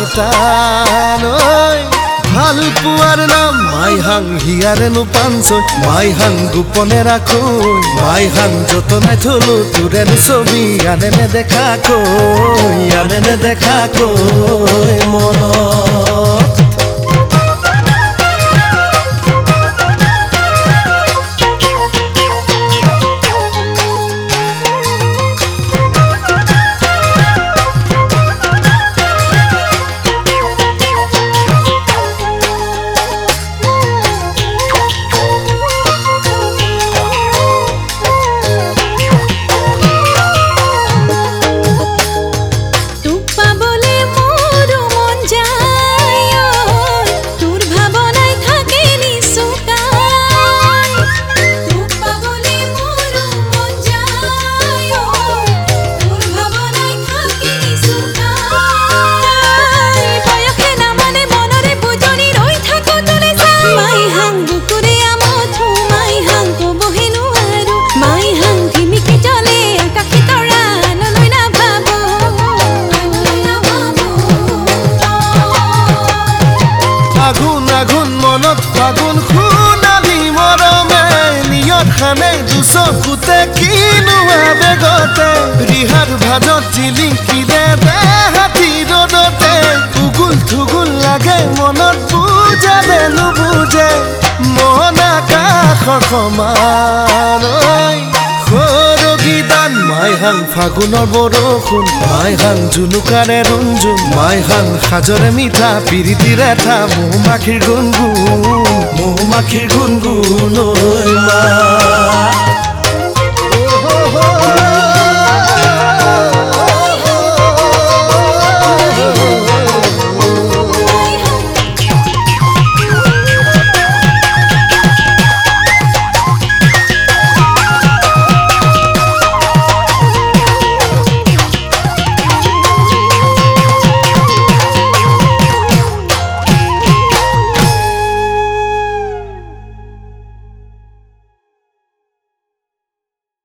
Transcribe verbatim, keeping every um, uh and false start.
টান ভাল পোৱাৰ নাম মাইহাং হিয়াৰেনো পাঞ্চৈ মাইহাং গোপনে ৰাখৈ মাইহাং যতনাই থলো তোৰেনো ছবি আনে নেদেখাকৈ আনে নেদেখাকৈ মনত ফাগুন খুনালি মৰমে নিয়ত খানে দুচকুতে কিনো আবেগতে ৰিহাৰ ভাজত জিলিকিলে দেহাতী ৰদতে উগুল থুগুল লাগে মনত বুজালে নুবুজে মন আকাশৰ সমান সৰগীদান মাইহাং ফাগুনৰ বৰষুণ মাইহাং জুনুকাৰে ৰুণজুন মাইহাং সাজৰে মিঠা পিৰিতিৰ এঠা মৌমাখিৰ গুণগুণ মৌমাখিৰ গুণগুণ ঐ মা